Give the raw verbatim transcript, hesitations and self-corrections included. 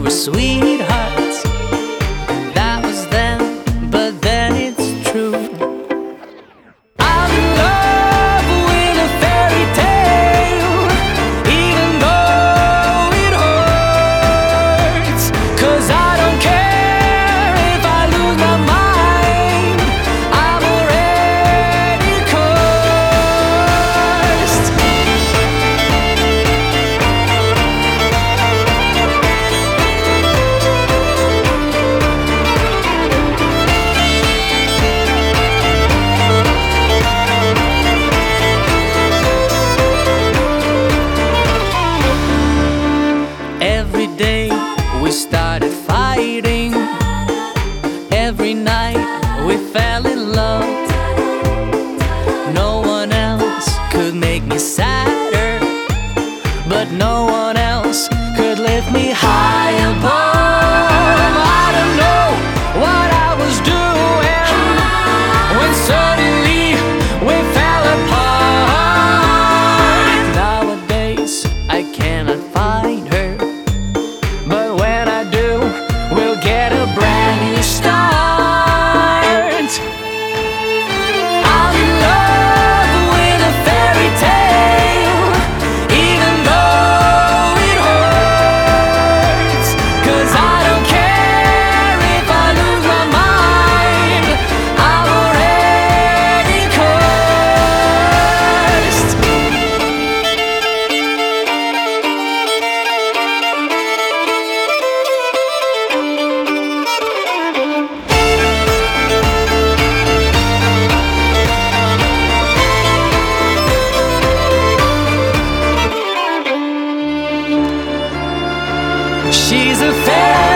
were sweethearts. That was then, but then it's true. I'm in love with a fairy tale, even though it hurts. 'Cause I don't care if I lose my mind, I'm already cursed. Every day we started fighting. Every night we fell in love. No one else could make me sadder, but no one else could lift me high above. I don't know what I was doing when suddenly we fell apart. Nowadays I cannot find her, but when I do, we'll get a brand new start. I'm in love with a fairy tale, even though it hurts. 'Cause I don't care if I lose my mind, I'm already cursed. She's a fairy